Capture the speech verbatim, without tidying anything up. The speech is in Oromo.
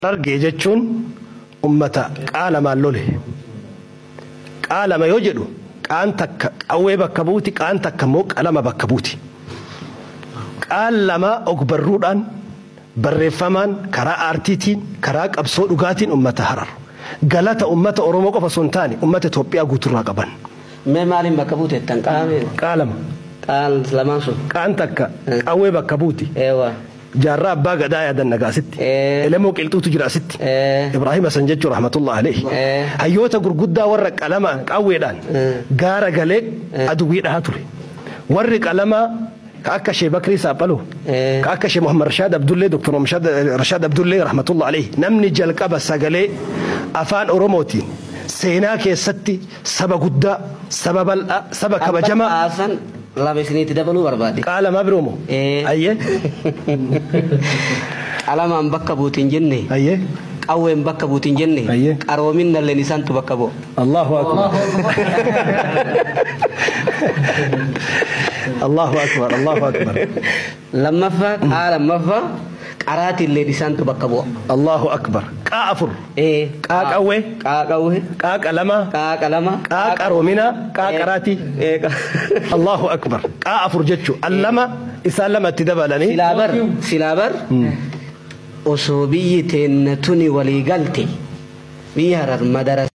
Argee jechuun ummata qaalamaan lole. Qaalama yoo jedhu qaan takka qawwee bakka buuti, qaan takka immoo qalama bakka buuti. Qaalama ogbarruudhaan barreeffamaan karaa aartiitiin karaa qabsoo dhugaatiin ummata Harar. Galata ummata Oromoo qofa osoo hin taane ummata Itoophiyaa guuturraa qaban. Mee maaliin bakka buute tan qaame? Qaalama. Qaal lamaan sun. Qaan takka qawwee bakka buuti. Eewa. Jaarraa abbaa gadaa yaadan nagaa sitti. Elemoo qilxuutu jira sitti. Ibrahim Hasan jechuu rahmatullah alayhi. Hayyoota gurguddaa warra qalama qawweedhaan gaara galee aduwwii dhahaa ture. Warri qalama ka akka Sheekh Bakrii Saaphaloo, ka akka Sheekh Muhammad Rashaad Abdullee, Doktor Rashaad Abdullee rahmatullah alayhi. Namni jalqaba sagalee afaan Oromootiin seenaa keessatti saba guddaa, saba bal'aa, saba kabajamaa. La besiniti dabalu barbaade. Qalama biroomo. Ayyee. Qalamaan bakka buutiin jenne. Ayyee. Qawween bakka buutiin jenne. Ayyee. Qaroomin nalleen isaantu bakka bu'u. Allahu akbar. Allahu akbar. Allahu akbar. Lammaffaa qaala lammaffaa qaraati illee isaantu bakka bu'u. Allahu akbar. Qaa afur. Eh. Qaa qawwee. Qaa qawwee. Qaa qalama. Qaa qalama. Qaa qaroomina. Qaa qaraati. Allahu akbar. Qaa afur jechuun allama isaan lamatti dabalanii. Silaabar. Silaabar. Osoo biyyi teennatuni walii galte biyya Harar madara.